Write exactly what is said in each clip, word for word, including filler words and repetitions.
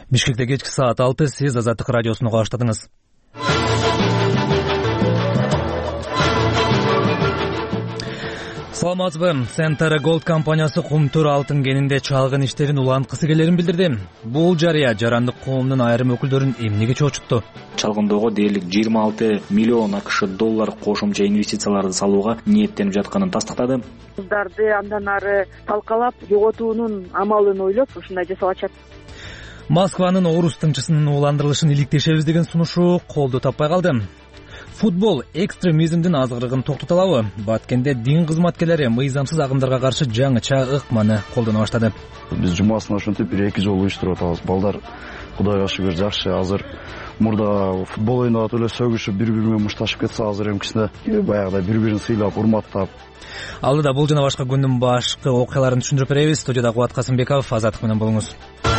Бишкекте кечки саат алты, сиз Азаттык радиосуну баштадыңыз. Саламатсызбы. Центр Gold компаниясы Кумтур алтын кенинде чалгын иштерин уланткысы келерин билдирди. Бул жарыя жарандык коомдун айрым өкүлдөрүн эмнеге чочутту? Чалгындоого дээрлик жыйырма алты миллион акш доллар кошумча инвестицияларды салууга ниеттенип жатканын тастыктады. Кыздарды андан ары талкалап, жоготуунун амалын ойлоп ушундай жасап атышат. Москванын орус тыңчысынын уландырылышын иликтешебиз деген сунушу колду таппай калды. Футбол экстремизмдин азгырыгын токтото алабы? Баткенде дин кызматкерлери мыйзамсыз агымдарга каршы жаңыча ыкманы колдоно баштады. Биз жумасына ошентип бир эки жолу уюштуруп атабыз. Балдар Кудайга шүгүр жакшы. Азыр мурда футбол ойноп эле сөгүшүп, бири-бири менен мушташып кетсе, азыр эмкисинде баягыдай бири-бирин сыйлап, урматтап. Алдыда бул жана башка күндүн башкы окуяларын түшүндүрүп беребиз. Студияда Кубат Касымбеков, Азаттык менен болуңуз.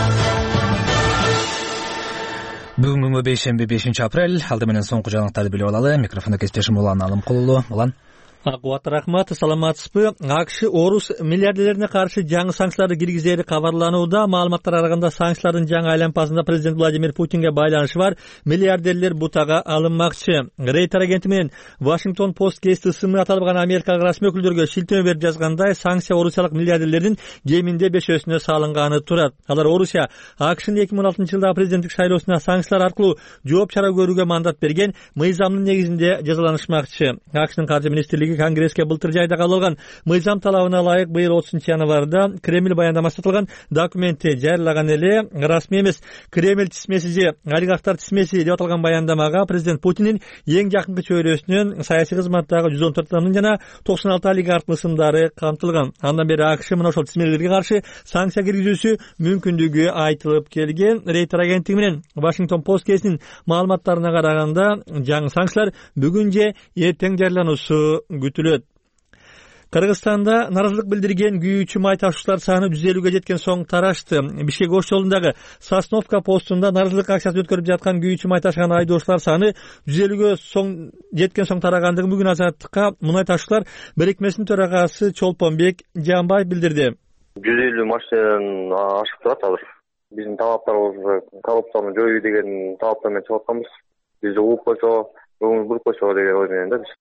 Бүгүнкү бейшемби бешинчи апрель. Алды менен соңку жаңылыктарды билип алалы. Микрофондо кесиптешим Улан Алымкулулу. Улан. Акубат рахмат, саламатсызбы? АКШ орус миллиардерлерине каршы жаңы санкцияларды киргизери кабарланууда. Маалыматтар арагында санкциялардын жаңы айланпасында президент Владимир Путинге байланышы бар. Миллиардерлер бутага алынмакчы. Рейтер агенти менен Вашингтон Пост гезити сымы аталган Америкалык расмий өкүлдөргө шилтеме берип жазгандай, санкция орусиялык миллиардерлердин кеминде бешөөсүнө салынганы турат. Алар Орусия АКШнын эки миң он алтынчы жылдагы президенттик шайлоосуна санкциялар аркылуу жооп чара көрүүгө мандат берген мыйзамдын негизинде жазаланышмакчы. АКШнын каржы министрлиги Конгресске былтыр жайда кабыл алган мыйзам талабына ылайык быйыл отузунчу январда Кремль баяндамасы аталган документти жарыялаган эле. Расмий эмес Кремль тизмеси же олигархтар тизмеси деп аталган баяндамага президент Путиндин эң жакынкы чөйрөсүнүн саясий кызматтагы жүз он төрт адамдын жана токсон алты олигархтын ысымдары камтылган. Андан бери АКШ мына ошол тизмелерге каршы санкция киргизүүсү мүмкүндүгү айтылып келген. Рейтер агенттиги менен Вашингтон Пост гезитинин маалыматтарына караганда, жаңы санкциялар бүгүн же эртең жарыялануусу күтүлөт. Кыргызстанда наразылык билдирген күйүүчү май ташуучулар саны жүз элүүгө жеткен соң тарашты. Бишкек Ош жолундагы Сосновка постунда наразылык акциясын өткөрүп жаткан күйүүчү май ташыган айдоочулар саны жүз элүүгө соң жеткен соң тарагандыгын бүгүн Азаттыкка мунай ташуучулар бирикмесинин төрагасы Чолпонбек Жаанбаев билдирди. жүз элүү машинадан ашып турат азыр. Биздин талаптарыбыз коррупцияны жоюу деген талаптар менен чыгып атканбыз. Бизди угуп койсо, көңүл буруп койсо деген ой менен да биз.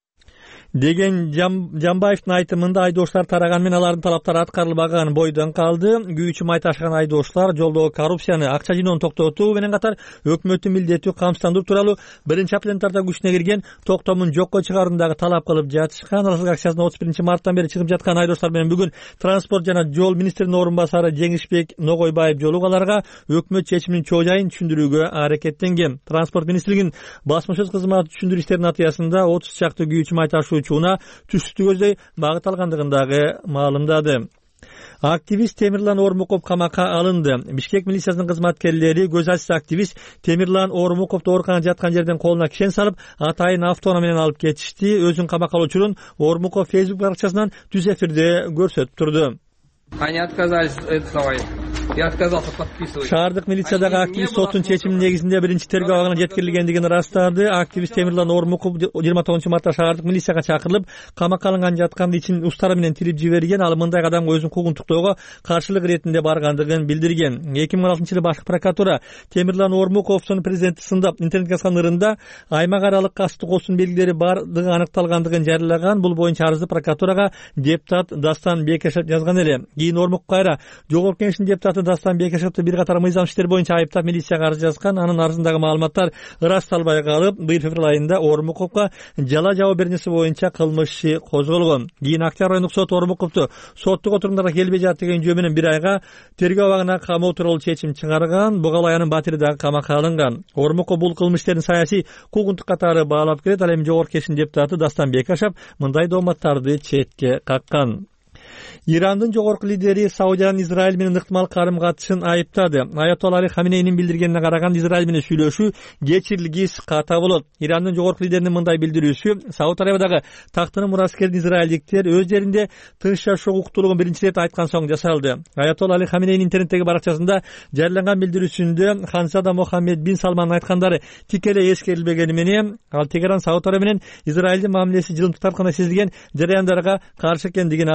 Деген Жамбаевдин айтымында айдоочулар тараган менен алардын талаптары аткарылбаган бойдон калды. Күйүүчү май ташыган айдоочулар жолдогу коррупцияны, акча жыйноону токтотуу менен катар өкмөттүн милдеттүү камсыздандыруу тууралуу биринчи апрелда күчүнө кирген токтомун жокко чыгаруундагы талап кылып жатышкан. Наразылык акциясына отуз биринчи марттан бери чыгып жаткан айдоочулар менен бүгүн транспорт жана жол министринин орун басары Жеңишбек Ногойбаев жолугуп аларга өкмөт чечиминин чоо жайын түшүндүрүүгө аракеттенген. Транспорт министрлигинин басма сөз кызматы түшүндүрүү иштеринин натыйжасында отуз чакты күйүүчү май ташуу чууна түштү көздөй багыт алгандыгындагы маалымдады. Активист Темирлан Ормуков камакка алынды. Бишкек милициясынын кызматкерлери көз ачсыз активист Темирлан Ормуковду ооруканада жаткан жерден колуна кишен салып, атайын автоунаа менен алып кетишти. Өзүн камакка алуу учурун Ормуков Facebook баракчасынан түз эфирде көрсөтүп турду. Они отказались этого. Я отказался подписывать. Шаардык милициядагы активист соттун чечиминин негизинде биринчи тергөө абагына жеткирилгендигин ырастады. Активист Темирлан Ормуков жыйырма тогузунчу мартта шаардык милицияга чакырылып, камакка алынган жаткан ичин устары менен тилип жиберген. Ал мындай кадамга өзүн куугунтуктоого каршылык иретинде баргандыгын билдирген. эки миң он алтынчы жылы башкы прокуратура Темирлан Ормуковдун президенти сындап интернетке жазган ырында аймак аралык касыптык оосунун белгилери бардыгы аныкталгандыгын жарыялаган. Бул боюнча арызды прокуратурага депутат Дастан Бекешев жазган эле. Кийин Ормуков кайра жогорку кеңештин депутаты Дастан Бекешевди бир катар мыйзам иштери боюнча айыптап милицияга арыз жазган. Анын арызындагы маалыматтар ырасталбай калып, быйыл февраль айында Ормуковго жала жабуу беренеси боюнча кылмыш иши козголгон. Кийин октябрь айында сот Ормуковду соттук отурумдарга келбей жатты деген жөө менен бир айга тергөө абагына камоо тууралуу чечим чыгарган. Буга аянын батири дагы камакка алынган. Ормуков бул кылмыш иштерин саясий куугунтук катары баалап келет. Ал эми жогорку кеңештин депутаты Дастан Бекешев мындай дооматтарды четке каккан. Ирандын жогорку лидери Саудиядан Израиль менен ыктымал карым катышын айыптады. Аятолла Али Хаминейнин билдиргенине караганда Израиль менен сүйлөшүү кечирилгис ката болот. Ирандын жогорку лидеринин мындай билдирүүсү Сауд Арабиядагы тактынын мураскерин израилдиктер өз жеринде тынч жашоо укуктуулугун биринчи ирет айткан соң жасалды. Аятолла Али Хаминейнин интернеттеги баракчасында жарыяланган билдирүүсүндө Ханзада Мохаммед бин Салмандын айткандары тикелей эскерилбегени менен ал Тегеран Сауд Арабия менен Израилдин мамилеси жылымтык тартканы сезилген жарыяндарга каршы экендигин ачык көргөн.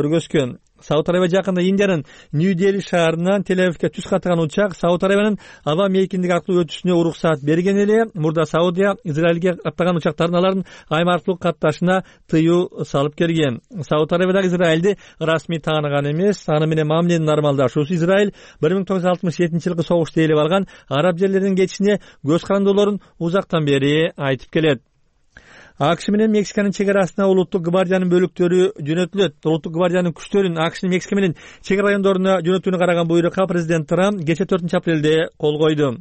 көргөзгөн. Сауд Арабия жакында Индиянын Нью-Дели шаарынан Тель-Авивге түз катыган учак Сауд Арабиянын аба мейкиндиги аркылуу өтүшүнө уруксаат берген эле. Мурда Саудия Израилге каттаган учактардын алардын айым аркылуу катташына тыюу салып келген. Сауд Арабия Израилди расмий тааныган эмес. Аны менен мамиленин нормалдашуусу Израиль бир миң тогуз жүз алтымыш жетинчи жылкы согушта ээлеп алган араб жерлеринин кетишине көз карандоолорун узактан бери айтып келет. АКШ менен Мексиканын чек арасына улуттук гвардиянын бөлүктөрү жөнөтүлөт. Улуттук гвардиянын күчтөрүн АКШнын Мексика менен чек ара райондоруна жөнөтүүнү караган буйрукка президент Трамп кече төртүнчү апрелде кол койду.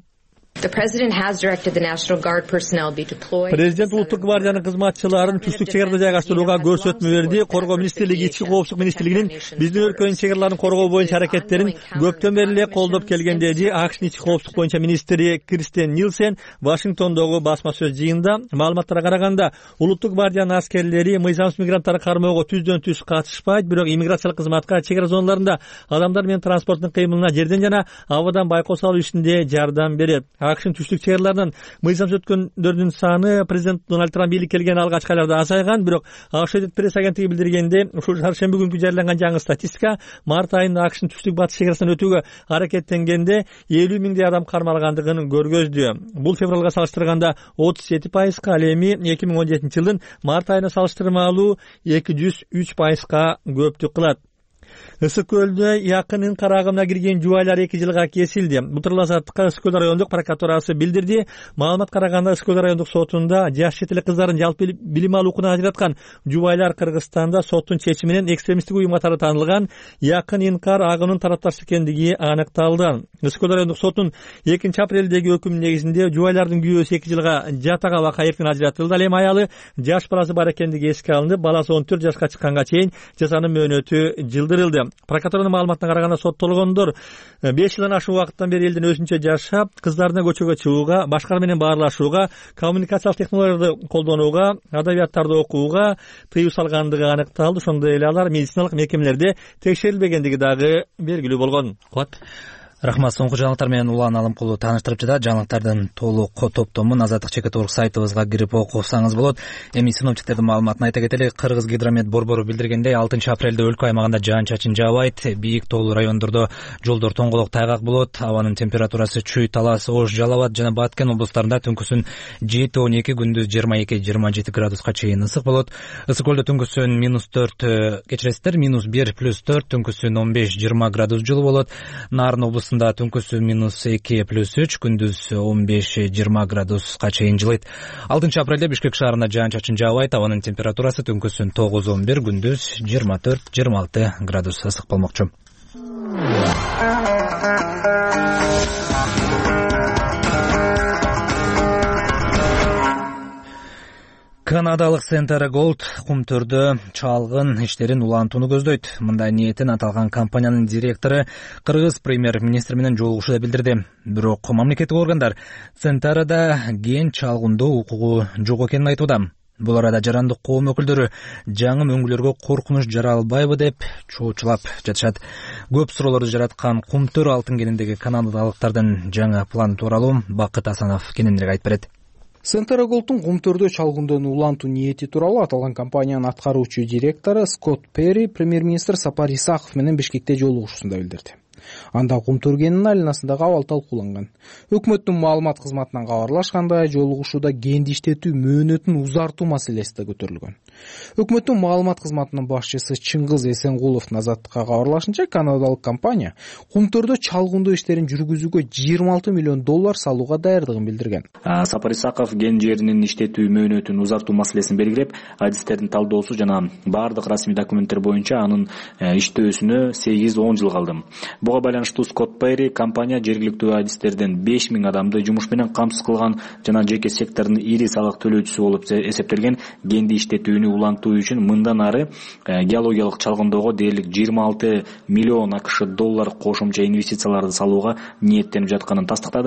Президент улуттук гвардиянын кызматчыларын түштүк чек арада жайгаштырууга көрсөтмө берди. Коргоо министрлиги, ички коопсуздук министрлигинин биздин өлкөнүн чек араларын коргоо боюнча аракеттерин көптөн бери эле колдоп келген деди АКШнын ички коопсуздук боюнча министри Кристен Нилсен Вашингтондогу басма сөз жыйынында. Маалыматтарга караганда, улуттук гвардиянын аскерлери мыйзамсыз мигранттарды кармоого түздөн түз катышпайт, бирок иммиграциялык кызматка чек ара зоналарында адамдар менен транспорттун кыймылына жерден жана абадан байкоо салуу ишинде жардам берет. АКШнын түштүк чек араларынан мыйзамсыз өткөндөрдүн саны президент Дональд Трамп бийликке келген алгачкы айларда азайган, бирок АКШ пресс агенттиги билдиргенде, ушул шаршемби күнкү жарыяланган жаңы статистика МАРТ айында АКШнын түштүк батыш чек арасынан өтүүгө аракеттенгенде элүү миңдей адам кармалгандыгын көргөздү. Бул февралга салыштырганда отуз жети пайызга, ал эми эки миң он жетинчи жылдын март айына салыштырмалуу эки жүз үч пайызга көптүк кылат. Ысык көлдө якын Инкар агымына кирген жубайлар эки жылга кесилди. Бул тууралуу азаттыкка Ысык көл райондук прокуратурасы билдирди. Маалымат караганда Ысык көл райондук сотунда жаш чет эле кыздардын жалпы билим алуукуна ажыраткан жубайлар Кыргызстанда соттун чечими менен экстремисттик уюм катары таанылган якын Инкар агымынын тарапташы экендиги аныкталды. Ысык көл райондук сотунун экинчи апрелдеги өкүмү негизинде жубайлардын күйөөсү эки жылга жатак абакка эркин ажыратылды. Ал эми аялы жаш баласы бар экендиги эске алынып, баласы он төрт жашка чыкканга чейин жазанын мөөнөтү жылдырылды. Прокуратуранын маалыматына караганда соттолгондор беш жылдан ашуун убакыттан бери элдин өзүнчө жашап, кыздарына көчөгө чыгууга, башкалар менен баарлашууга, коммуникациялык технологияларды колдонууга, адабияттарды окууга тыюу салгандыгы аныкталды. Ошондой эле алар медициналык мекемелерде текшерилбегендиги дагы белгилүү болгон. Кулат. Рахмат. Соңку жаңылыктар менен Улан Алымкулу тааныштырып жатат. Жаңылыктардын толук топтомун Азаттык чекит орг сайтыбызга кирип окусаңыз болот. Эми синоптиктердин маалыматын айта кетели. Кыргыз гидромет борбору билдиргендей, алтынчы апрелде өлкө аймагында жаан-чачын жаабайт. Бийик тоолуу райондордо жолдор тоңголок тайгак болот. Абанын температурасы Чүй, Талас, Ош, Жалал абад жана Баткен облустарында түнкүсүн жети он эки, күндүз жыйырма эки жыйырма жети градуска чейин ысык болот. Ысык көлдө түнкүсүн минус төрт, кечиресиздер, минус бир, плюс төрт, түнкүсүн он беш жыйырма градус жылуу болот. Нарын облусунда түнкүсү минус эки, плюс үч, күндүз он беш жыйырма градуска чейин жылыйт. алтынчы апрелде Бишкек шаарында жаан-чачын жаабайт. Абанын температурасы түнкүсүн тогуз он бир, күндүз жыйырма төрт жыйырма алты градус ысык болмокчу. Канадалык Centara Gold кумтөрдө чалгын иштерин улантууну көздөйт. Мындай ниетин аталган компаниянын директору Кыргыз премьер-министри менен жолугушууда билдирди. Бирок мамлекеттик органдар Centara'да ген чалгындоо укугу жок экенин айтууда. Бул арада жарандык коом өкүлдөрү жаңы мөңгүлөргө коркунуч жара албайбы деп чоочулап жатышат. Көп суроолорду жараткан кумтөр алтын кениндеги канадалыктардын жаңы планы тууралуу Бакыт Асанов кененирээк айтып берет. Centara Gold'ун кумтөрдө чалгындоону улантуу ниети тууралуу аталган компаниянын аткаруучу директору Скотт Перри премьер-министр Сапар Исаков менен Бишкекте жолугушуусунда билдирди. Анда кумтөр кенинин айланасындагы абал талкууланган. Өкмөттүн маалымат кызматынан кабарлашкандай, жолугушууда генди иштетүү мөөнөтүн узартуу маселеси да көтөрүлгөн. Өкмөттүн маалымат кызматынын башчысы Чыңгыз Эсенгуловдун Азаттыкка кабарлашынча, канадалык компания кумтөрдө чалгындоо иштерин жүргүзүүгө жыйырма алты миллион доллар салууга даярдыгын билдирген. Сапар Исаков ген жеринин иштетүү мөөнөтүн узартуу маселесин белгилеп, адистердин талдоосу жана баардык расмий документтер боюнча анын иштөөсүнө сегиз он жыл калды. Буга байланыштуу Скотт Перри компания жергиликтүү адистерден беш миң адамды жумуш менен камсыз кылган жана жеке сектордун ири салык төлөөчүсү болуп эсептелген генди иштетүүнү улантуу үчүн мындан ары геологиялык чалгындоого дээрлик жыйырма алты миллион АКШ доллар кошумча инвестицияларды салууга ниеттенип жатканын тастыктады.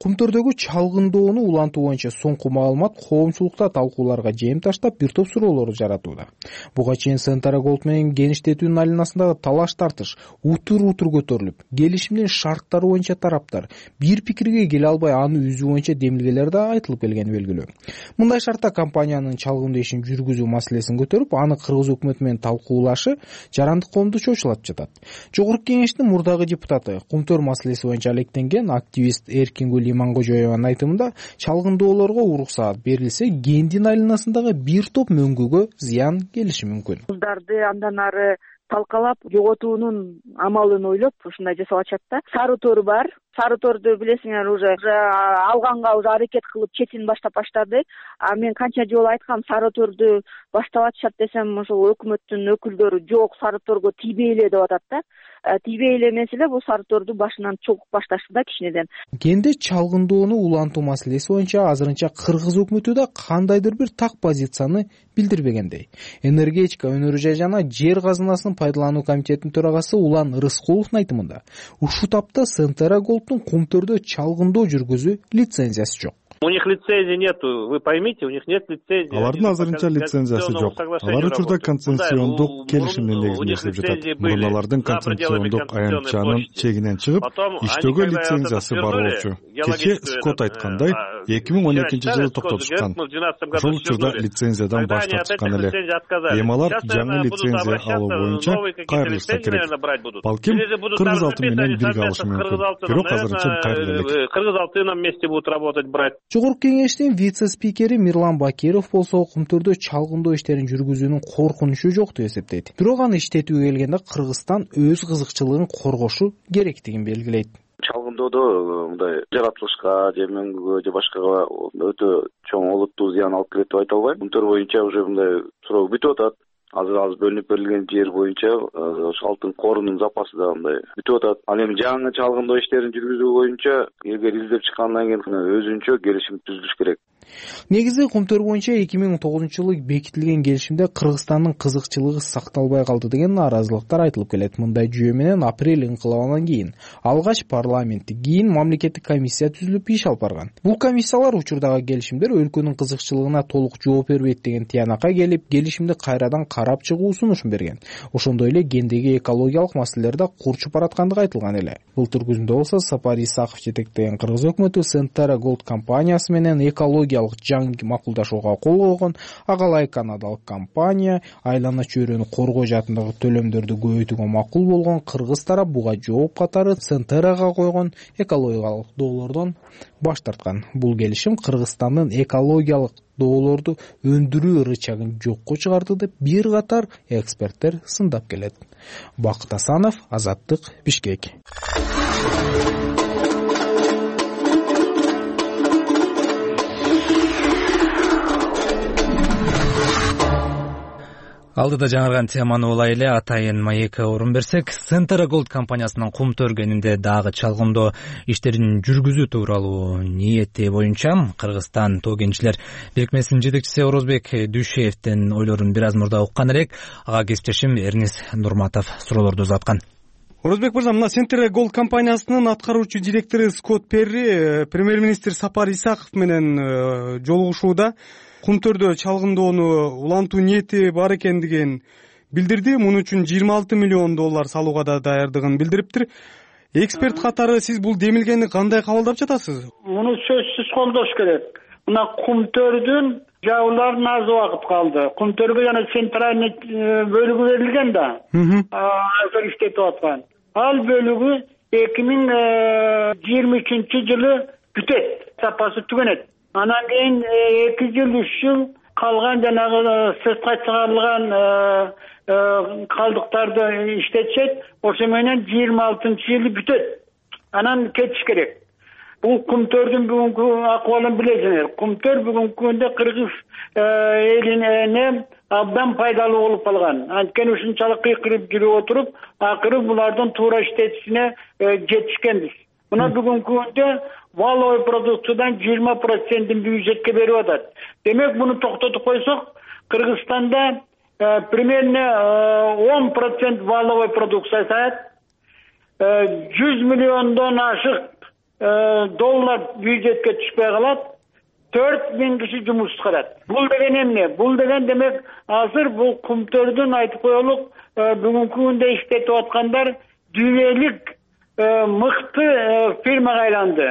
Кумтөрдөгү чалгындоону улантуу боюнча соңку маалымат коомчулукта талкууларга жем таштап бир топ суроолорду жаратууда. Буга чейин Centara Gold менен геништетүүнүн айланасындагы талаш тартыш утур утур көтөрүлүп, келишимдин шарттары боюнча тараптар бир пикирге келе албай аны үзүү боюнча демилгелер да айтылып келгени белгилүү. Мындай шартта компаниянын чалгындоо ишин жүргүзүү маселесин көтөрүп, аны кыргыз өкмөтү менен талкуулашы жарандык коомду чочулатып жатат. Жогорку кеңештин мурдагы депутаты, кумтөр маселеси боюнча алектенген активист Эркингүл Имангожоеванын айтымында, чалгындоолорго уруксаат берилсе, гендин айланасындагы бир топ мөңгүгө зыян келиши мүмкүн. Кыздарды андан ары талкалап жоготуунун амалын ойлоп ушундай жасап атышат да. Сары тор бар. Сары торду билесиңер, уже алганга уже аракет кылып четин баштап баштады. А мен канча жолу айткам, сары торду баштап атышат десем, ошол өкмөттүн өкүлдөрү жок, сары торго тийбейле деп атат да. Тийбейле эмес эле, бул сары торду башынан чогуп башташты да кичинеден. Генде чалгындоону улантуу маселеси боюнча азырынча кыргыз өкмөтү да кандайдыр бир так позицияны билдирбегендей. Энергетика өнөрү жана жер казынасынын пайдалануу комитетинин төрагасы Улан Рыскуловдун айтымында, ушул тапта Centara Gold'ун кумтөрдө чалгындоо жүргүзүү лицензиясы жок. У них лицензии нету, вы поймите, у них нет лицензии. Алардын азырынча лицензиясы жок. Алар учурда концессиондук келишимдин негизинде иштеп жатат. Мурун алардын концессиондук аянтчанын чегинен чыгып, иштөөгө лицензиясы бар болчу. Кечээ Скот айткандай, эки миң он экинчи жылы токтотушкан. Ошол учурда лицензиядан баш тартышкан эле. Эми алар жаңы лицензия алуу боюнча кайрылышса керек. Балким Кыргыз алтын менен бирге алышы мүмкүн. Бирок азырынча кайрыла элек. Кыргыз алтыном вместе будут работать, брать. Жогорку кеңештин вице-спикери Мирлан Бакиров болсо кумтөрдө чалгындоо иштерин жүргүзүүнүн коркунучу жок деп эсептейт. Бирок аны иштетүүгө келгенде Кыргызстан өз кызыкчылыгын коргошу керектигин белгилейт. Чалгындоодо мындай жаратылышка же мөңгүгө же башкага өтө чоң олуттуу зыян алып келет деп айта албайм. Кумтөр боюнча уже мындай суроо бүтүп атат. Азыр азыр бөлүнүп берилген жер боюнча ошо алтын корунун запасы да мындай бүтүп атат. Ал эми жаңы чалгындоо иштерин жүргүзүү боюнча эгер издеп чыккандан кийин өзүнчө келишим түзүлүш керек. Негизи кумтөр боюнча эки миң он тогузунчу жылы бекитилген келишимде Кыргызстандын кызыкчылыгы сакталбай калды деген нааразылыктар айтылып келет. Мындай жүйө менен апрель инкылабынан кийин алгач парламентти, кийин мамлекеттик комиссия түзүлүп иш алып барган. Бул комиссиялар учурдагы келишимдер өлкөнүн кызыкчылыгына толук жооп бербейт деген тыянакка келип, келишимди кайрадан карап чыгуу сунушун берген. Ошондой эле гендеги экологиялык маселелер да курчуп бараткандыгы айтылган эле. Былтыр күзүндө болсо Сапар Исаков жетектеген Кыргыз өкмөтү Centara Gold компаниясы менен экология жаңы макулдашууга кол койгон. Агалай канадалык компания айлана чөйрөнү коргоо жаатындагы төлөмдөрдү көбөйтүүгө макул болгон. Кыргыз тарап буга жооп катары Centara'га койгон экологиялык доолордон баш тарткан. Бул келишим Кыргызстандын экологиялык доолорду өндүрүү рычагын жокко чыгарды деп бир катар эксперттер сындап келет. Бакыт Асанов, Азаттык, Бишкек. Алдыда жаңырган теманы улай эле атайын маекке орун берсек, Centara Gold компаниясынын кумтөр кенинде дагы чалгындоо иштерин жүргүзүү тууралуу ниети боюнча Кыргызстан тоо кенчилер бирикмесинин жетекчиси Орозбек Дүйшеевдин ойлорун бир аз мурда уккан элек. Ага кесиптешим Эрнис Нурматов суроолорду узаткан. Орозбек мырза, мына Centara Gold компаниясынын аткаруучу директору Скот Перри премьер-министр Сапар Исаков менен жолугушууда кумтөрдө чалгындоону улантуу ниети бар экендигин билдирди. Муну үчүн жыйырма алты миллион доллар салууга да даярдыгын билдириптир. Эксперт катары сиз бул демилгени кандай кабылдап жатасыз? Муну сөзсүз колдош керек. Мына кумтөрдүн жабыларына аз убакыт калды. Кумтөргө жана центральный бөлүгү берилген да. Азыр иштетип аткан. Ал бөлүгү эки миң жыйырма үчүнчү жылы бүтөт, сапасы түгөнөт. Анан кийин эки жыл, үч жыл калган жанагы сыртка чыгарылган калдыктарды иштетишет. Ошо менен жыйырма алтынчы жылы бүтөт. Анан кетиш керек. Бул кумтөрдүн бүгүнкү акыбалын билесиңер. Кумтөр бүгүнкү күндө Кыргыз элине абдан пайдалуу болуп калган. Анткени ушунчалык кыйкырып жүрүп отуруп, акыры булардын туура иштетишине жетишкенбиз. Мына бүгүнкү күндө валовый продукциядан жыйырма процентин бюджетке берип атат. Демек, буну токтотуп койсок, Кыргызстанда примерно он процент валовый продукция саят, жүз миллиондон ашык доллар бюджетке түшпөй калат, төрт миң киши жумуш кылат. Бул деген эмне? Бул деген демек азыр бул кумтөрдүн айтып коелук бүгүнкү күндө иштетип аткандар дүйнөлүк мыкты фирмага айланды.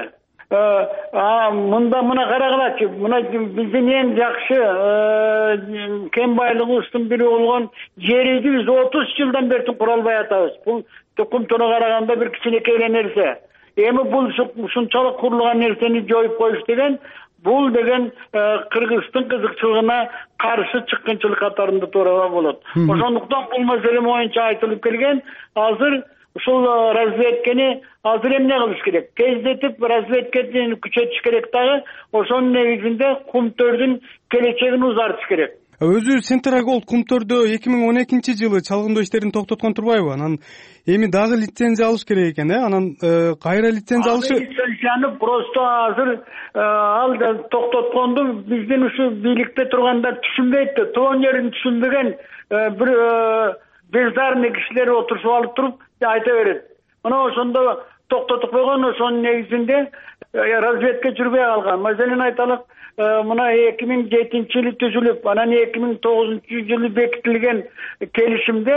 Мында мына карагылачы, мына биздин эң жакшы кен байлыгыбыздын бири болгон жерди биз отуз жылдан бери кура албай атабыз. Бул кумтөргө караганда бир кичинекей нерсе. Эми бул ушунчалык курулган нерсени жоюп коюш деген, бул деген Кыргыздын кызыкчылыгына каршы чыккынчылык катарында турууга болот. Ошондуктан бул маселе боюнча айтылып келген. Азыр ушул разведкени азыр эмне кылыш керек? Тездетип разведкени күчөтүш керек дагы. Ошонун негизинде кумтөрдүн келечегин узартыш керек. Өзү Центра Голд кумтөрдө эки миң он экинчи жылы чалгындоо иштерин токтоткон турбайбы? Анан эми дагы лицензия алыш керек экен, э? Анан кайра лицензия алышы? Лицензияны просто азыр ал токтотконду биздин ушу бийликте тургандар түшүнбөйт да, тоон жерин түшүнбөгөн бир бездарный кишилер отурушуп алып туруп айта берет. Мына ошондо токтотуп койгон, ошонун негизинде разведка жүрбөй калган. Маселен айталык, мына эки миң жетинчи жылы түзүлүп, анан эки миң тогузунчу жылы бекитилген келишимде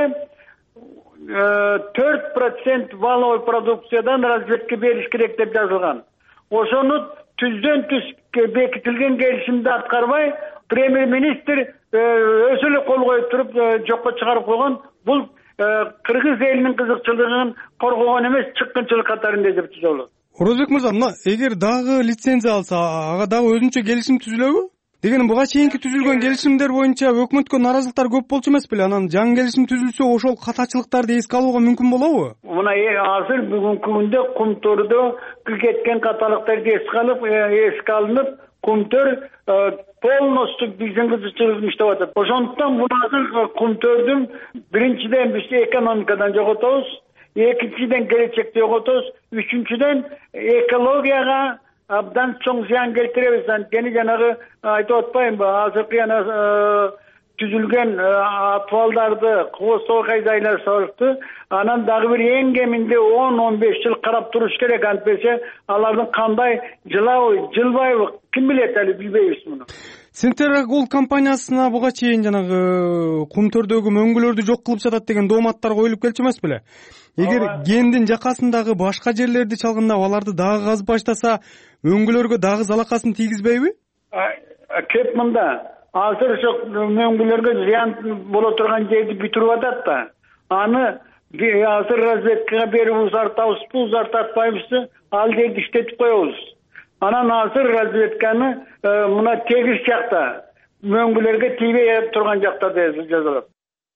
төрт процент валовый продукциядан разведка бериш керек деп жазылган. Ошону түздөн түз бекитилген келишимди аткарбай, премьер-министр өзү эле кол коюп туруп жокко чыгарып койгон. Бул Кыргыз элинин кызыкчылыгын коргогон эмес, чыккынчылык катарында деп түзөлөт. Орозбек мырза, мына эгер дагы лицензия алса, ага дагы өзүнчө келишим түзүлөбү? Дегеним буга чейинки түзүлгөн келишимдер боюнча өкмөткө наразылыктар көп болчу эмес беле? Анан жаңы келишим түзүлсө, ошол катачылыктарды эске алууга мүмкүн болобу? Мына азыр бүгүнкү күндө кумтөрдө кеткен каталыктарды эске алып, эске алынып, кумтөр полностью биздин кызыкчылыгын иштеп атат. Ошондуктан бул азыр кумтөрдүн биринчиден биз экономикадан жоготобуз, экинчиден келечекти жоготобуз, үчүнчүдөн экологияга абдан чоң зыян келтиребиз. Анткени жанагы айтып атпаймынбы, азыркы жана түзүлгөн атыбалдарды кооздоо кайдайлар сорупты. Анан дагы бир эң кеминде он он беш жыл карап туруш керек. Антпесе алардын кандай жылабы, жылбайбы, ким билет, али билбейбиз муну. Центра Голд компаниясына буга чейин жанагы кумтөрдөгү мөңгүлөрдү жок кылып жатат деген дооматтар коюлуп келчү эмес беле? Эгер кендин жакасындагы башка жерлерди чалгындап, аларды дагы казып баштаса, өңгүлөргө дагы залакасын тийгизбейби? Кеп мында азыр ошо мөңгүлөргө зыян боло турган жерди бүтүрүп атат да. Аны азыр разведкага берип узартабызбы, узартпайбызбы, ал жерди иштетип коебуз. Анан азыр разведканы мына тегиз жакта, мөңгүлөргө тийбей турган жакта жазылат.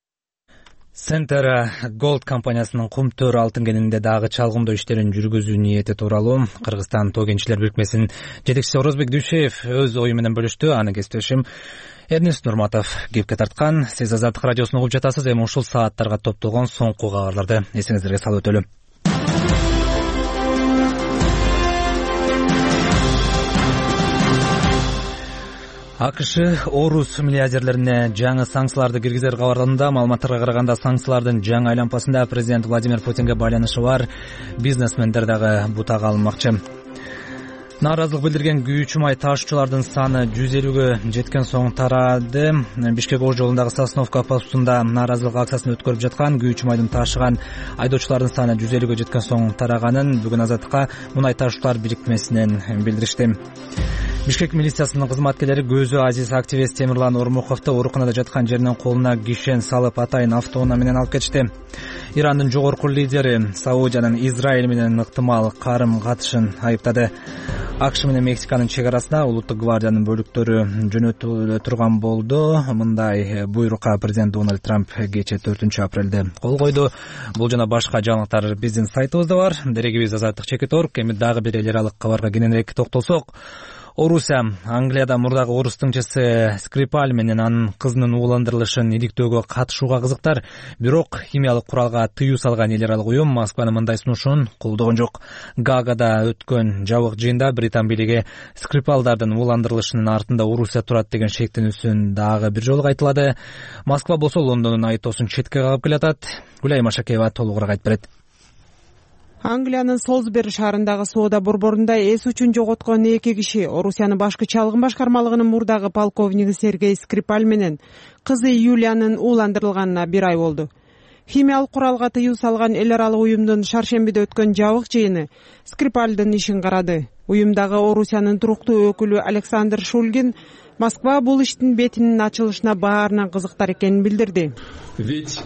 Центра Голд компаниясынын кумтөр алтын кенинде дагы чалгындоо иштерин жүргүзүү ниети тууралуу Кыргызстан тоо кенчилер бирикмесинин жетекчиси Орозбек Дүйшеев өз ою менен бөлүштү. Анын кесиптешим Эрнест Нурматов кепке тарткан. Сиз Азаттык радиосун угуп жатасыз. Эми ушул сааттарга топтолгон соңку кабарларды эсиңиздерге салып өтөлүм. АКШ орус миллиардерлерине жаңы санкцияларды киргизер кабарланды. Маалыматтарга караганда санкциялардын жаңы айлампасында президент Владимир Путинге байланышы бар бизнесмендер дагы бутак алынмакчы. Нааразылык билдирген күйүүчү май ташуучулардын саны жүз элүүгө жеткен соң тарады. Бишкек Ош жолундагы Сосновка постунда нааразылык акциясын өткөрүп жаткан күйүүчү майдын ташыган айдоочулардын саны жүз элүүгө жеткен соң тараганын бүгүн Азаттыкка мунай ташуучулар бирикмесинен билдиришти. Бишкек милициясынын кызматкерлери көзү азиз активист Темирлан Ормуховду ооруканада жаткан жеринен колуна кишен салып атайын автоунаа менен алып кетишти. Ирандын жогорку лидери Саудиянын Израиль менен ыктымал карым катышын айыптады. АКШ менен Мексиканын чек арасына улуттук гвардиянын бөлүктөрү жөнөтүлө турган болду. Мындай буйрукка президент Дональд Трамп кечээ төртүнчү апрелде кол койду. Бул жана башка жаңылыктар биздин сайтыбызда бар. Дерегибиз Азаттык чекит точка орг. Эми дагы бир эл аралык кабарга кененирээк токтолсок, Орусия Англияда мурдагы орус тыңчысы Скрипаль менен анын кызынын ууландырылышын иликтөөгө катышууга кызыктар, бирок химиялык куралга тыюу салган эл аралык уюм Москванын мындай сунушун колдогон жок. Гаагада өткөн жабык жыйында Британ бийлиги Скрипалдардын ууландырылышынын артында Орусия турат деген шектенүүсүн дагы бир жолу кайталады. Москва болсо Лондондун айтоосун четке кагып келатат. Гүлай Машакеева толугураак айтып берет. Англиянын Солсбери шаарындагы соода борборунда эс учун жоготкон эки киши Орусиянын башкы чалгын башкармалыгынын мурдагы полковниги Сергей Скрипаль менен кызы Юлиянын ууландырылганына бир ай болду. Химиялык куралга тыюу салган эл аралык уюмдун шаршембиде өткөн жабык жыйыны Скрипальдын ишин карады. Уюмдагы Орусиянын туруктуу өкүлү Александр Шульгин Москва бул иштин бетинин ачылышына баарынан кызыктар экенин билдирди. Ведь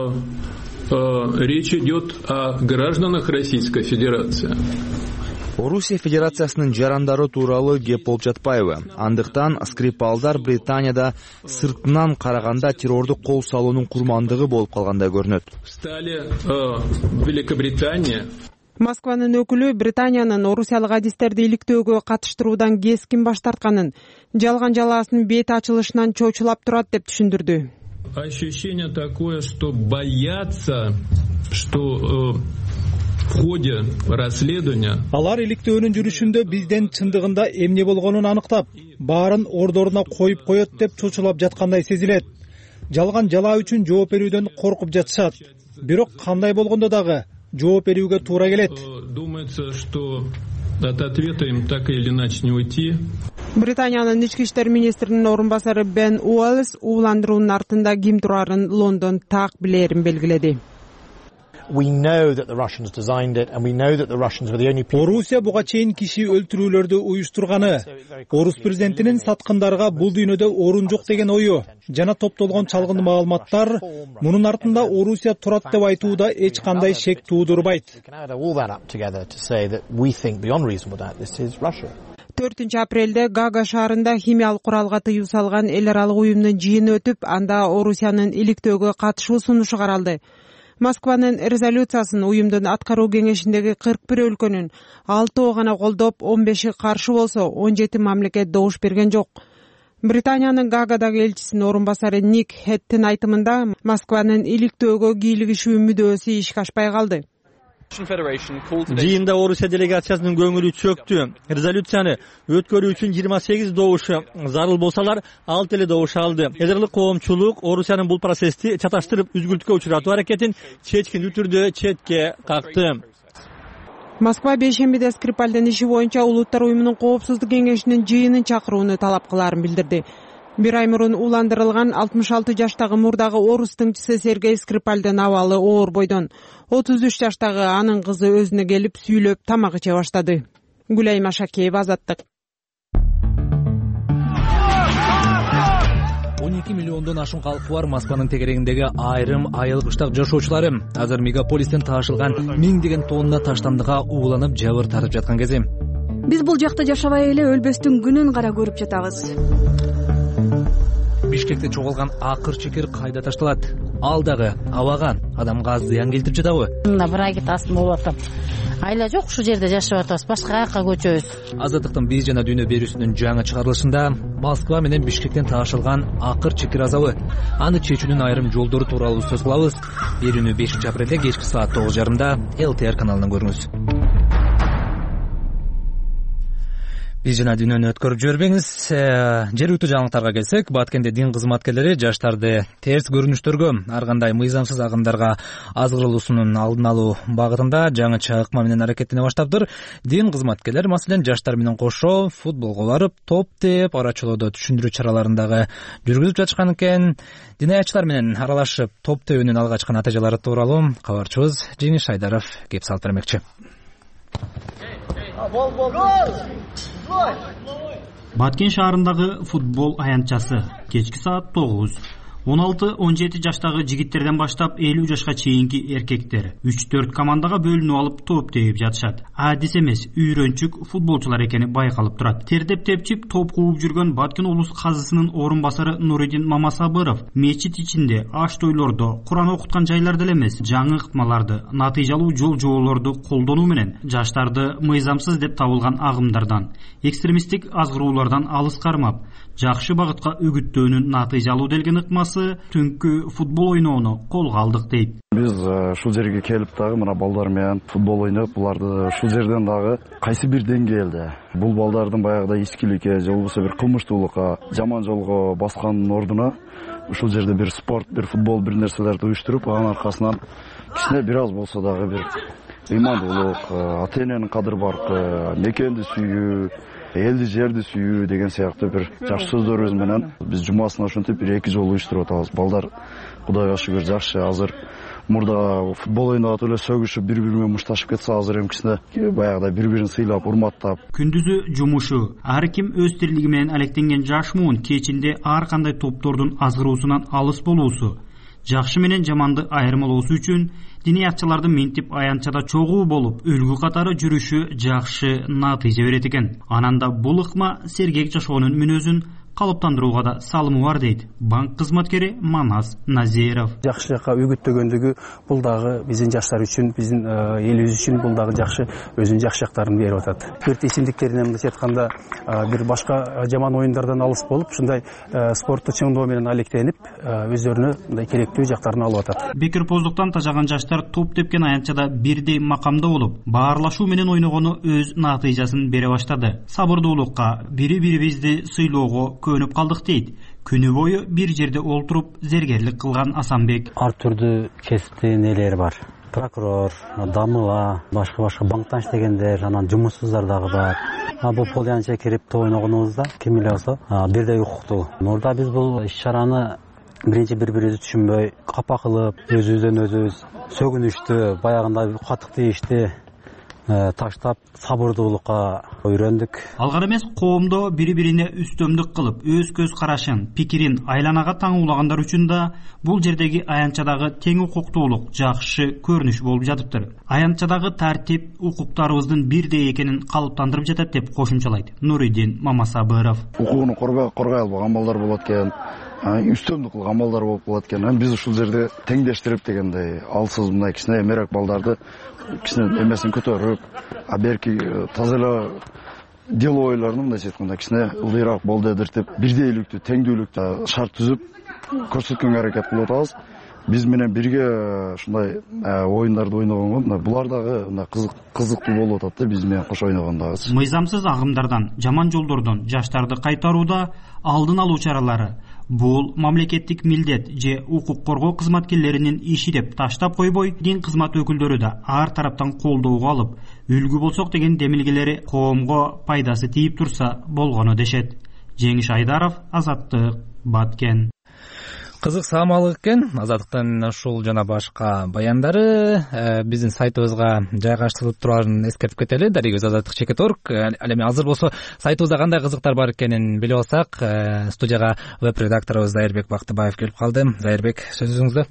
речь идет о гражданах Российской Федерации. Орусия Федерациясынын жарандары тууралуу кеп болуп жатпайбы? Андыктан Скрипалдар Британияда сыртынан караганда террордук кол салуунун курмандыгы болуп калгандай көрүнөт. Стали Великобритания. Москванын өкүлү Британиянын орусиялык адистерди иликтөөгө катыштыруудан кескин баш тартканын, жалган жалаасынын бети ачылышынан чочулап турат деп түшүндүрдү. Ощущение такое, что боятся, что в ходе расследования алар иликтөөнүн жүрүшүндө бизден чындыгында эмне болгонун аныктап, баарын ордоруна коюп коет деп чочулап жаткандай сезилет. Жалган жалаа үчүн жооп берүүдөн коркуп жатышат. Бирок кандай болгондо дагы жооп берүүгө туура келет. Думается, что от ответа им так или иначе не уйти. Британиянын ички иштер министринин орун басары Бен Уоллес ууландыруунун артында ким турарын Лондон так билерин белгиледи. Орусия буга чейин киши өлтүрүүлөрдү уюштурганы, орус президентинин саткындарга бул дүйнөдө орун жок деген ою жана топтолгон чалгын маалыматтар мунун артында Орусия турат деп айтууда эч кандай шек туудурбайт. төртүнчү апрелде Гага шаарында химиялык куралга тыюу салган эл аралык уюмдун жыйыны өтүп, анда Орусиянын иликтөөгө катышуу сунушу каралды. Москванын резолюциясын уюмдун аткаруу кеңешиндеги кырк бир өлкөнүн алтоо гана колдоп, он беши каршы болсо, он жети мамлекет добуш берген жок. Британиянын Гагадагы элчисинин орун басары Ник Хеттин айтымында Москванын иликтөөгө кийлигишүү мүдөөсү ишке ашпай калды. Жыйында Орусия делегациясынын көңүлү чөктү. Резолюцияны өткөрүү үчүн жыйырма сегиз добуш зарыл болсалар, алты эле добуш алды. Эдерлик коомчулук Орусиянын бул процессти чаташтырып үзгүлтүккө учуратуу аракетин чечкин түрдө четке какты. Москва бейшембиде Скрипальдын иши боюнча Улуттар уюмунун коопсуздук кеңешинин жыйынын чакырууну талап кылаарын билдирди. Бир ай мурун ууландырылган алтымыш алты жаштагы мурдагы орус тыңчысы Сергей Скрипальдын абалы оор бойдон. отуз үч жаштагы анын кызы өзүнө келип сүйлөп тамак иче баштады. Гүлай Машакеева, Азаттык. он эки миллиондон ашуун калкы бар Москванын тегерегиндеги айрым айыл кыштак жашоочулары азыр мегаполистен таашылган миңдеген тонна таштандыга ууланып жабыр тартып жаткан кези. Биз бул жакта жашабай эле өлбөстүн күнүн кара көрүп жатабыз. Бишкекте чоголган акыр чекер кайда ташталат? Ал дагы абага адамга зыян келтирип жатабы? Мына бир айга тасын болуп атам. Айла жок, ушул жерде жашап атабыз, башка жакка көчөбүз. Азаттыктын биз жана дүйнө берүүсүнүн жаңы чыгарылышында Москва менен Бишкектен таашылган акыр чекер азабы, аны чечүүнүн айрым жолдору тууралуу сөз кылабыз. Берүүнү бешинчи апрелде кечки саат тогуз жарымда эл ти ар каналынан көрүңүз. Биз жана дүйнөнү өткөрүп жибербеңиз. Жергиликтүү жаңылыктарга келсек, Баткенде дин кызматкерлери жаштарды терс көрүнүштөргө, ар кандай мыйзамсыз агымдарга азгырылуусунун алдын алуу багытында жаңыча ыкма менен аракеттене баштаптыр. Дин кызматкерлери маселен жаштар менен кошо футболго барып, топ теп, арачылоодо түшүндүрүү чараларын дагы жүргүзүп жатышкан экен. Динаятчылар менен аралашып, топ тебүүнүн алга чыккан натыйжалары тууралуу кабарчыбыз Жеңиш Айдаров кеп салып бермекчи. Баткен шаарындагы футбол аянтчасы кечки саат тогуз. он алты он жети жаштагы жигиттерден баштап элүү жашка чейинки эркектер үч төрт командага бөлүнүп алып топ терип жатышат. Адис эмес, үйрөнчүк футболчулар экени байкалып турат. Тердеп тепчип топ кууп жүргөн Баткен облус казысынын орун басары Нуридин Мамасабыров мечит ичинде, аш-тойлордо, Куран окуткан жайларда эле эмес, жаңы ыкмаларды, натыйжалуу жол жоолорду колдонуу менен жаштарды мыйзамсыз деп табылган агымдардан, экстремисттик азгыроолордон алыс кармап, жакшы багытка үгүттөөнүн натыйжалуу делген ыкмасы түнкү футбол ойноону колго алдык дейт. Биз ушул жерге келип дагы мына балдар менен футбол ойноп, буларды ушул жерден дагы кайсы бир деңгээлде бул балдардын баягыдай ичкиликке же болбосо бир кылмыштуулукка, жаман жолго баскандын ордуна ушул жерде бир спорт, бир футбол, бир нерселерди уюштуруп, анын аркасынан кичине бир аз болсо дагы бир ыймандуулук, ата эненин кадыр баркы, мекенди сүйүү, элди жерди сүйүү деген сыяктуу бир жакшы сөздөрүбүз менен биз жумасын ошентип бир эки жолу уюштуруп атабыз. Балдар Кудайга шүгүр жакшы. Азыр мурда футбол ойноп эле сөгүшүп, бири бири менен мушташып кетсе, азыр эмкисине баягыдай бири бирин сыйлап, урматтап. Күндүзү жумушу, ар ким өз тирилиги менен алектенген жаш муун кечинде ар кандай топтордун азгыруусунан алыс болуусу, жакшы менен жаманды айырмалоосу үчүн диниятчылардын минтип аянтчада чогуу болуп, үлгү катары жүрүшү жакшы натыйжа берет экен. Ананда бул ыкма сергек жашоонун мүнөзүн калыптандырууга да салымы бар дейт банк кызматкери Манас Назиров. Жакшылыкка үгүттөгөндүгү бул дагы биздин жаштар үчүн, биздин элибиз үчүн бул дагы жакшы, өзүнүн жакшы жактарын берип атат. Спорт ичимдиктеринен мындайча айтканда бир башка жаман оюндардан алыс болуп, ушундай спортту чыңдоо менен алектенип, өздөрүнө мындай керектүү жактарын алып атат. Бекерпоздуктан тажаган жаштар топ тепкен аянтчада бирдей макамда болуп, баарлашуу менен ойногону өз натыйжасын бере баштады. Сабырдуулукка, бири-бирибизди сыйлоого көнүп калдык дейт. Күнү бою бир жерде олтуруп зергерлик кылган Асанбек. Ар түрдүү кесиптин элери бар. Прокурор, дамыла, башка-башка банктан иштегендер, анан жумушсуздар дагы бар. Бул полянча кирип ойногонубузда ким эле болсо бирдей укуктуу. Мурда биз бул иш-чараны биринчи бири-бирибизди түшүнбөй, капа кылып, өзүбүздөн өзүбүз сөгүнүштү, баягындай катык тийишти таштап сабырдуулукка үйрөндүк. Алгар эмес, коомдо бири-бирине үстөмдүк кылып, өз көз карашын, пикирин айланага таңуулагандар үчүн да бул жердеги аянтчадагы тең укуктуулук жакшы көрүнүш болуп жатыптыр. Аянтчадагы тартип укуктарыбыздын бирдей экенин калыптандырып жатат деп кошумчалайт Нуридин Мамасабыров. Укугун коргой албаган балдар болот экен, үстөмдүк кылган балдар болуп калат экен. Биз ушул жерде теңдештирип дегендей, алсыз мындай кичине эмерек балдарды кичине эмесин көтөрүп, а берки таза эле дело ойлорун мындайча айтканда кичине ылдыйраак болду эдиртип, бирдейликтүү, теңдүүлүктү шарт түзүп көрсөткөнгө аракет кылып атабыз. Биз менен бирге ушундай оюндарды ойногонго булар дагы мындай кызык кызыктуу болуп атат да, биз менен кошо ойногондагы. Мыйзамсыз агымдардан, жаман жолдордон жаштарды кайтарууда алдын алуу чаралары бул мамлекеттик милдет же укук коргоо кызматкерлеринин иши деп таштап койбой, дин кызмат өкүлдөрү да ар тараптан колдоого алып, үлгү болсок деген демилгелери коомго пайдасы тийип турса болгону дешет. Жеңиш Айдаров, Азаттык, Баткен. Кызык саамалык экен. Азаттыктын ушул жана башка баяндары биздин сайтыбызга жайгаштырылып турарын эскертип кетели. Дарек өз азаттык чекит орг. Ал эми азыр болсо сайтыбызда кандай кызыктар бар экенин билип алсак, студияга веб-редакторубуз Зайырбек Бактыбаев келип калды. Зайырбек, сөзүңүздө.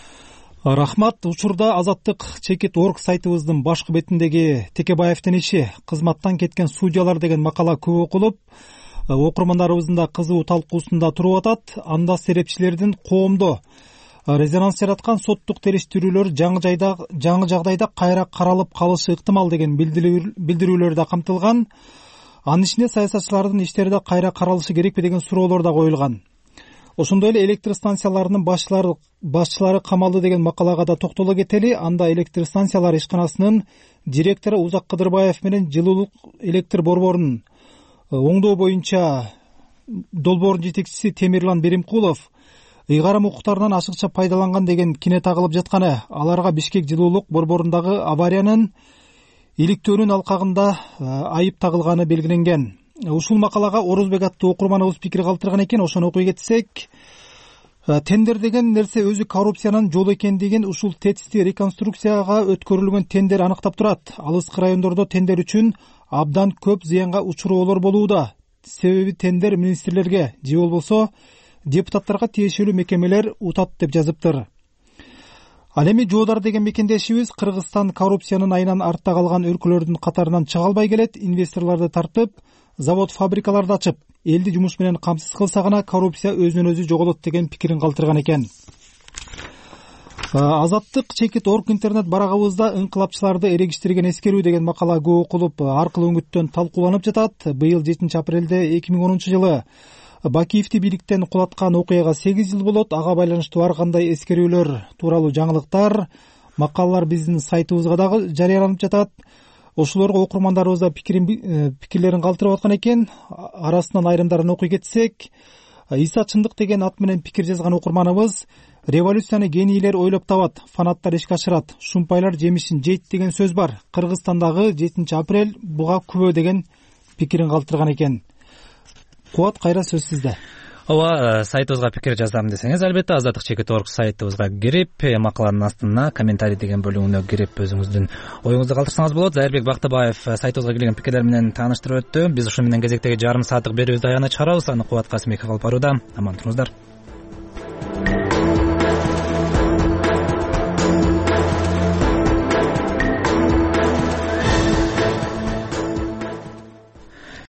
Рахмат. Учурда азаттык чекит орг сайтыбыздын башкы бетиндеги Текебаевдин иши кызматтан кеткен судьялар деген макала көп окулуп, окурмандарыбыздын да кызуу талкуусунда туруп атат. Анда серепчилердин коомдо резонанс жараткан соттук териштирүүлөр жаңы жайда жаңы жагдайда кайра каралып калышы ыктымал деген билдирүүлөр да камтылган. Анын ичинде саясатчылардын иштери да кайра каралышы керекпи деген суроолор да коюлган. Ошондой эле электр станцияларынын башчылары башчылары камалды деген макалага да токтоло кетели. Анда электр станциялар ишканасынын директору Узак Кыдырбаев менен жылуулук электр борборунун оңдоо боюнча долбоордун жетекчиси Темирлан Беримкулов ыйгарым укуктарынан ашыкча пайдаланган деген кине тагылып жатканы, аларга Бишкек жылуулук борборундагы авариянын иликтөөнүн алкагында айып тагылганы белгиленген. Ушул макалага Орозбек аттуу окурманыбыз пикир калтырган экен. Ошону окуй кетсек, тендер деген нерсе өзү коррупциянын жолу экендигин ушул тетисти реконструкцияга өткөрүлгөн тендер аныктап турат. Алыскы райондордо тендер үчүн абдан көп зыянга учуроолор болууда. Себеби тендер министрлерге же болбосо депутаттарга тиешелүү мекемелер утат деп жазыптыр. Ал эми Жоодар деген мекендешибиз Кыргызстан коррупциянын айынан артта калган өлкөлөрдүн катарынан чыга албай келет. Инвесторлорду тартып, завод фабрикаларды ачып, элди жумуш менен камсыз кылса гана коррупция өзүнөн өзү жоголот деген пикирин калтырган экен. Азаттык чекит орг интернет барагыбызда ыңкылапчыларды эрегиштирген эскерүү деген макала көп окулуп, аркылуу өңүттөн талкууланып жатат. Быйыл жетинчи апрелде эки миң онунчу жылы Бакиевди бийликтен кулаткан окуяга сегиз жыл болот. Ага байланыштуу ар кандай эскерүүлөр тууралуу жаңылыктар, макалалар биздин сайтыбызга дагы жарыяланып жатат. Ошолорго окурмандарыбыз да пикирлерин калтырып аткан экен. Арасынан айрымдарын окуй кетсек, Иса Чындык деген ат менен пикир жазган окурманыбыз революцияны генийлер ойлоп табат, фанаттар ишке ашырат, шумпайлар жемишин жейт деген сөз бар. Кыргызстандагы жетинчи апрель буга күбө деген пикирин калтырган экен. Кубат, кайра сөз сизде. Ооба, сайтыбызга пикир жазам десеңиз, албетте азаттык чекит орг сайтыбызга кирип, макаланын астына комментарий деген бөлүгүнө кирип өзүңүздүн оюңузду калтырсаңыз болот. Зайырбек Бактыбаев сайтыбызга келген пикирлер менен тааныштырып өттү. Биз ушу менен кезектеги жарым сааттык берүүбүздү аягына чыгарабыз. Аны Кубат Касымбеков алып барууда. Аман туруңуздар.